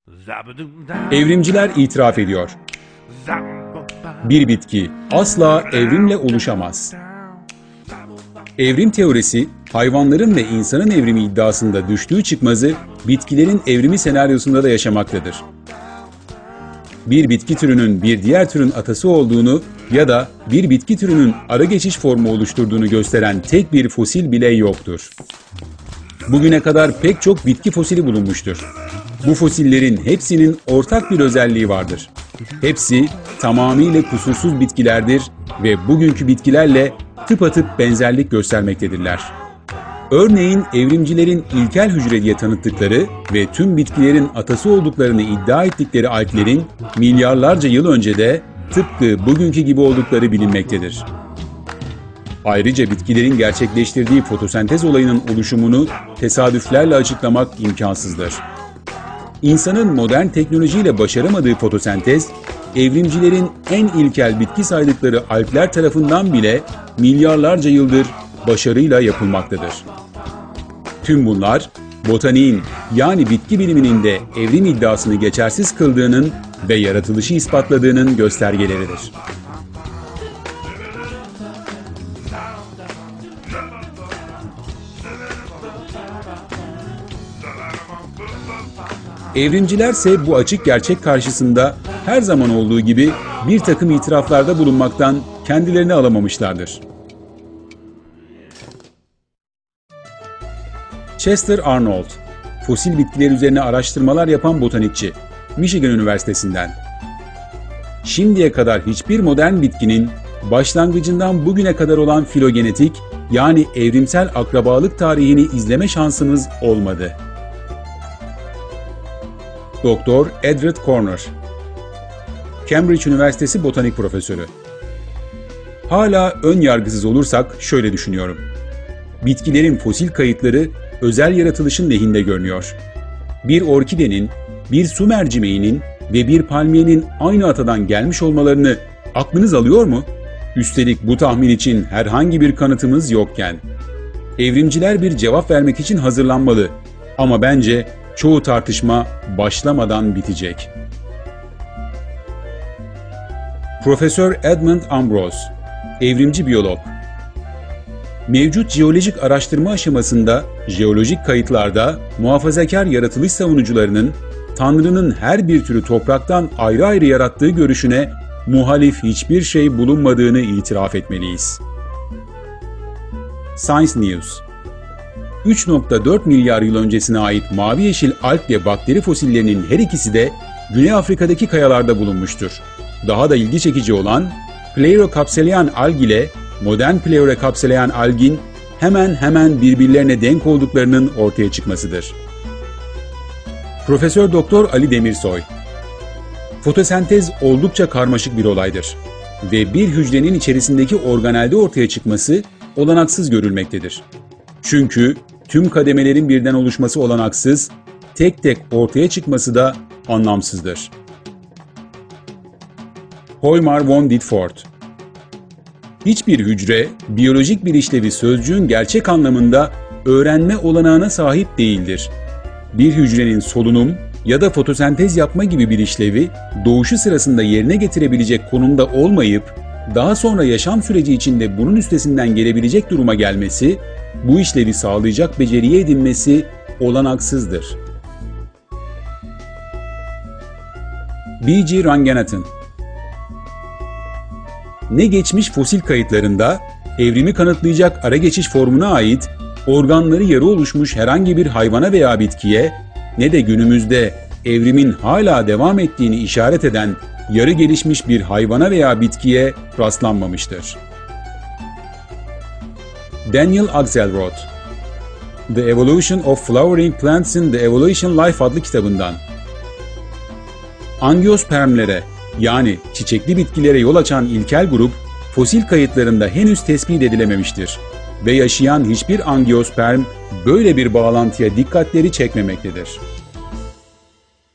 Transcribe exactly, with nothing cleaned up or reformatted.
Evrimciler itiraf ediyor. Bir bitki asla evrimle oluşamaz. Evrim teorisi, hayvanların ve insanın evrimi iddiasında düştüğü çıkmazı bitkilerin evrimi senaryosunda da yaşamaktadır. Bir bitki türünün bir diğer türün atası olduğunu ya da bir bitki türünün ara geçiş formu oluşturduğunu gösteren tek bir fosil bile yoktur. Bugüne kadar pek çok bitki fosili bulunmuştur. Bu fosillerin hepsinin ortak bir özelliği vardır. Hepsi tamamıyla kusursuz bitkilerdir ve bugünkü bitkilerle tıpatıp benzerlik göstermektedirler. Örneğin evrimcilerin ilkel hücre diye tanıttıkları ve tüm bitkilerin atası olduklarını iddia ettikleri alglerin milyarlarca yıl önce de tıpkı bugünkü gibi oldukları bilinmektedir. Ayrıca bitkilerin gerçekleştirdiği fotosentez olayının oluşumunu tesadüflerle açıklamak imkansızdır. İnsanın modern teknolojiyle başaramadığı fotosentez, evrimcilerin en ilkel bitki saydıkları algler tarafından bile milyarlarca yıldır başarıyla yapılmaktadır. Tüm bunlar, botaniğin yani bitki biliminin de evrim iddiasını geçersiz kıldığının ve yaratılışı ispatladığının göstergeleridir. Evrimcilerse bu açık gerçek karşısında her zaman olduğu gibi bir takım itiraflarda bulunmaktan kendilerini alamamışlardır. Chester Arnold, fosil bitkiler üzerine araştırmalar yapan botanikçi, Michigan Üniversitesi'nden. Şimdiye kadar hiçbir modern bitkinin başlangıcından bugüne kadar olan filogenetik yani evrimsel akrabalık tarihini izleme şansımız olmadı. Doktor Edward Corner, Cambridge Üniversitesi Botanik Profesörü. Hala ön yargısız olursak şöyle düşünüyorum. Bitkilerin fosil kayıtları özel yaratılışın lehinde görünüyor. Bir orkidenin, bir su mercimeğinin ve bir palmiyenin aynı atadan gelmiş olmalarını aklınız alıyor mu? Üstelik bu tahmin için herhangi bir kanıtımız yokken. Evrimciler bir cevap vermek için hazırlanmalı ama bence çoğu tartışma başlamadan bitecek. Profesör Edmund Ambrose, evrimci biyolog. Mevcut jeolojik araştırma aşamasında jeolojik kayıtlarda muhafazakar yaratılış savunucularının Tanrı'nın her bir türü topraktan ayrı ayrı yarattığı görüşüne muhalif hiçbir şey bulunmadığını itiraf etmeliyiz. Science News, üç nokta dört milyar yıl öncesine ait mavi yeşil alg ve bakteri fosillerinin her ikisi de Güney Afrika'daki kayalarda bulunmuştur. Daha da ilgi çekici olan Pleurokapselean alg ile modern Pleurokapselean algin hemen hemen birbirlerine denk olduklarının ortaya çıkmasıdır. Profesör Doktor Ali Demirsoy, fotosentez oldukça karmaşık bir olaydır ve bir hücrenin içerisindeki organelde ortaya çıkması olanaksız görülmektedir. Çünkü tüm kademelerin birden oluşması olanaksız, tek tek ortaya çıkması da anlamsızdır. Hoymar von Ditford, hiçbir hücre, biyolojik bir işlevi sözcüğün gerçek anlamında öğrenme olanağına sahip değildir. Bir hücrenin solunum ya da fotosentez yapma gibi bir işlevi doğuşu sırasında yerine getirebilecek konumda olmayıp, daha sonra yaşam süreci içinde bunun üstesinden gelebilecek duruma gelmesi, bu işlevi sağlayacak beceriye edinmesi olanaksızdır. B G Ranganathan, ne geçmiş fosil kayıtlarında evrimi kanıtlayacak ara geçiş formuna ait organları yarı oluşmuş herhangi bir hayvana veya bitkiye ne de günümüzde evrimin hala devam ettiğini işaret eden yarı gelişmiş bir hayvana veya bitkiye rastlanmamıştır. Daniel Axelrod, The Evolution of Flowering Plants in the Evolution Life adlı kitabından. Angiospermlere yani çiçekli bitkilere yol açan ilkel grup fosil kayıtlarında henüz tespit edilememiştir ve yaşayan hiçbir angiosperm böyle bir bağlantıya dikkatleri çekmemektedir.